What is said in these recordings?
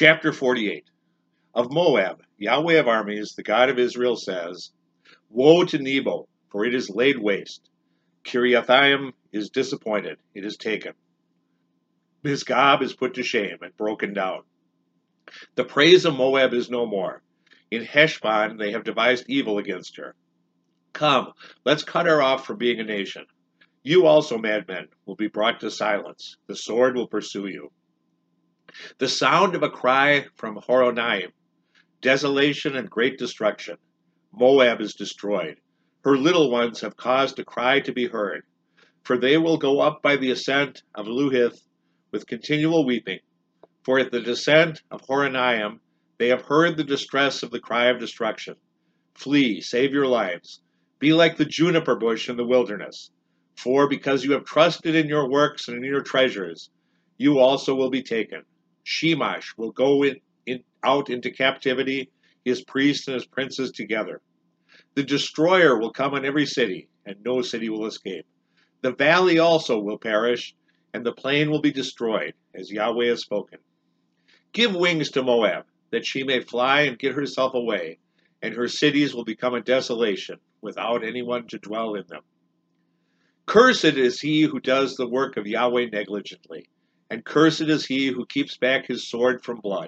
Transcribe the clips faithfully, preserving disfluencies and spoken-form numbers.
Chapter forty-eight. Of Moab, Yahweh of armies, the God of Israel, says, Woe to Nebo, for it is laid waste. Kiriathaim is disappointed, it is taken. Misgab is put to shame and broken down. The praise of Moab is no more. In Heshbon they have devised evil against her. Come, let's cut her off from being a nation. You also, madmen, will be brought to silence. The sword will pursue you. The sound of a cry from Horonaim, desolation and great destruction. Moab is destroyed. Her little ones have caused a cry to be heard. For they will go up by the ascent of Luhith with continual weeping. For at the descent of Horonaim they have heard the distress of the cry of destruction. Flee, save your lives. Be like the juniper bush in the wilderness. For because you have trusted in your works and in your treasures, you also will be taken. Shemash will go in, in, out into captivity, his priests and his princes together. The destroyer will come on every city, and no city will escape. The valley also will perish, and the plain will be destroyed, as Yahweh has spoken. Give wings to Moab, that she may fly and get herself away, and her cities will become a desolation, without anyone to dwell in them. Cursed is he who does the work of Yahweh negligently, and cursed is he who keeps back his sword from blood.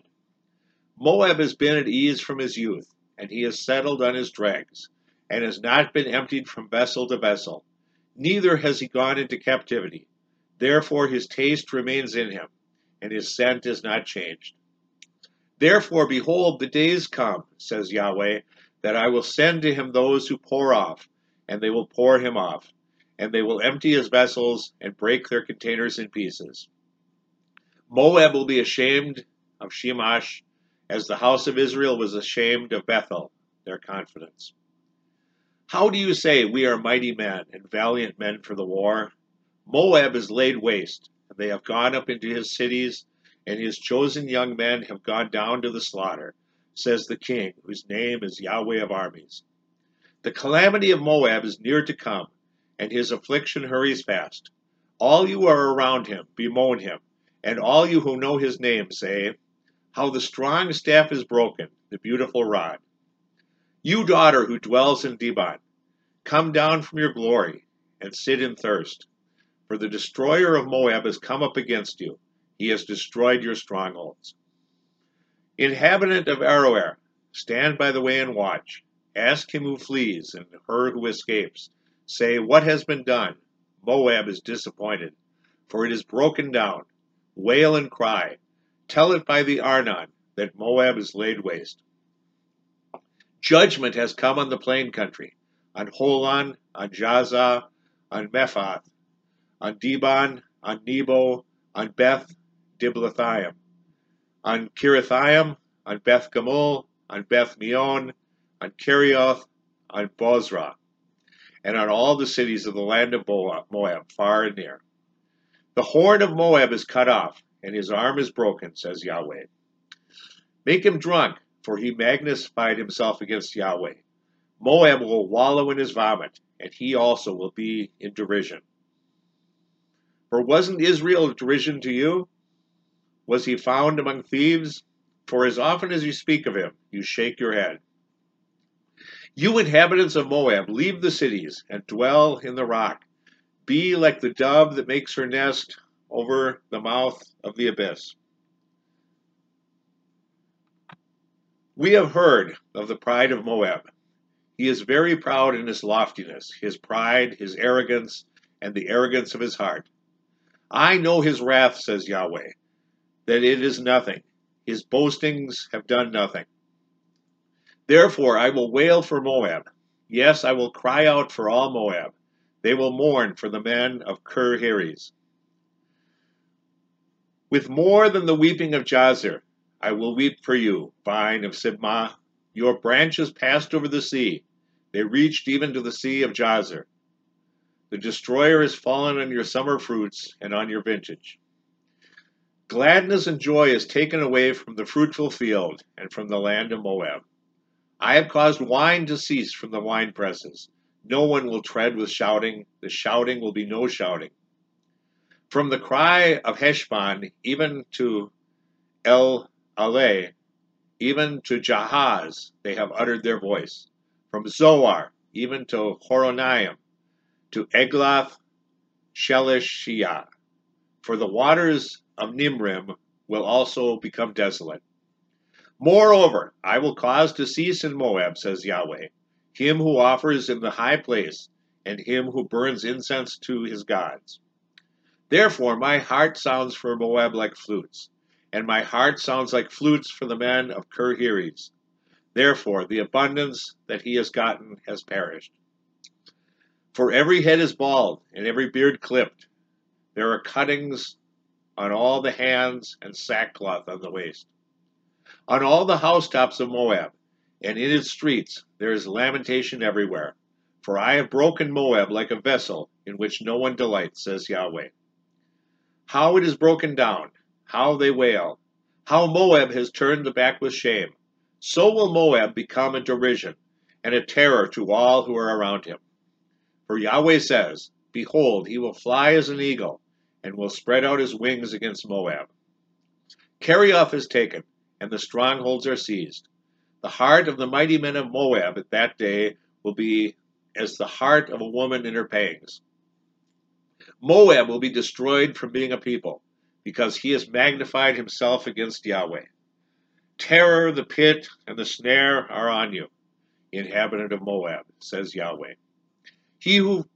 Moab has been at ease from his youth, and he has settled on his dregs, and has not been emptied from vessel to vessel. Neither has he gone into captivity. Therefore his taste remains in him, and his scent is not changed. Therefore, behold, the days come, says Yahweh, that I will send to him those who pour off, and they will pour him off, and they will empty his vessels and break their containers in pieces. Moab will be ashamed of Shemash, as the house of Israel was ashamed of Bethel, their confidence. How do you say, we are mighty men and valiant men for the war? Moab is laid waste, and they have gone up into his cities, and his chosen young men have gone down to the slaughter, says the king, whose name is Yahweh of armies. The calamity of Moab is near to come, and his affliction hurries fast. All you are around him, bemoan him, and all you who know his name say, How the strong staff is broken, the beautiful rod. You daughter who dwells in Dibon, come down from your glory, and sit in thirst. For the destroyer of Moab has come up against you. He has destroyed your strongholds. Inhabitant of Aroer, stand by the way and watch. Ask him who flees and her who escapes. Say, what has been done? Moab is disappointed, for it is broken down. Wail and cry. Tell it by the Arnon that Moab is laid waste. Judgment has come on the plain country, on Holon, on Jazah, on Mephath, on Dibon, on Nebo, on Beth Diblathaim, on Kirithaim, on Beth Gamul, on Beth Meon, on Kerioth, on Bozrah, and on all the cities of the land of Moab, far and near. The horn of Moab is cut off, and his arm is broken, says Yahweh. Make him drunk, for he magnified himself against Yahweh. Moab will wallow in his vomit, and he also will be in derision. For wasn't Israel a derision to you? Was he found among thieves? For as often as you speak of him, you shake your head. You inhabitants of Moab, leave the cities, and dwell in the rock. Be like the dove that makes her nest over the mouth of the abyss. We have heard of the pride of Moab. He is very proud in his loftiness, his pride, his arrogance, and the arrogance of his heart. I know his wrath, says Yahweh, that it is nothing. His boastings have done nothing. Therefore I will wail for Moab. Yes, I will cry out for all Moab. They will mourn for the men of Kir Heres. With more than the weeping of Jazer, I will weep for you, vine of Sibmah. Your branches passed over the sea. They reached even to the sea of Jazer. The destroyer has fallen on your summer fruits and on your vintage. Gladness and joy is taken away from the fruitful field and from the land of Moab. I have caused wine to cease from the wine presses. No one will tread with shouting. The shouting will be no shouting. From the cry of Heshbon even to El Ale, even to Jahaz they have uttered their voice. From Zoar, even to Horonaim, to Eglath Shelishiyah. For the waters of Nimrim will also become desolate. Moreover, I will cause to cease in Moab, says Yahweh, him who offers in the high place, and him who burns incense to his gods. Therefore my heart sounds for Moab like flutes, and my heart sounds like flutes for the men of Kir-Heres. Therefore the abundance that he has gotten has perished. For every head is bald, and every beard clipped. There are cuttings on all the hands, and sackcloth on the waist. On all the housetops of Moab, and in its streets, there is lamentation everywhere. For I have broken Moab like a vessel in which no one delights, says Yahweh. How it is broken down, how they wail, how Moab has turned the back with shame. So will Moab become a derision, and a terror to all who are around him. For Yahweh says, Behold, he will fly as an eagle, and will spread out his wings against Moab. Kerioth is taken, and the strongholds are seized. The heart of the mighty men of Moab at that day will be as the heart of a woman in her pangs. Moab will be destroyed from being a people, because he has magnified himself against Yahweh. Terror, the pit, and the snare are on you, inhabitant of Moab, says Yahweh. He who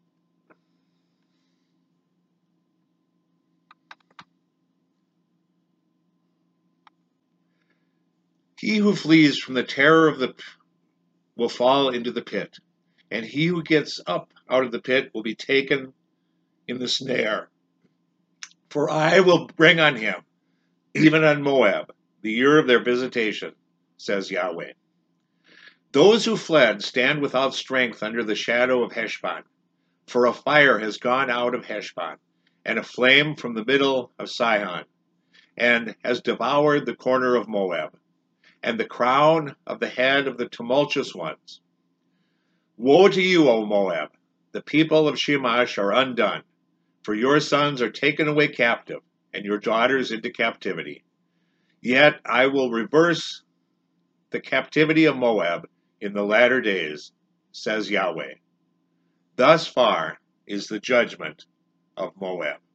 He who flees from the terror of the will fall into the pit, and he who gets up out of the pit will be taken in the snare. For I will bring on him, even on Moab, the year of their visitation, says Yahweh. Those who fled stand without strength under the shadow of Heshbon, for a fire has gone out of Heshbon, and a flame from the middle of Sihon, and has devoured the corner of Moab, and the crown of the head of the tumultuous ones. Woe to you, O Moab! The people of Shemash are undone, for your sons are taken away captive, and your daughters into captivity. Yet I will reverse the captivity of Moab in the latter days, says Yahweh. Thus far is the judgment of Moab.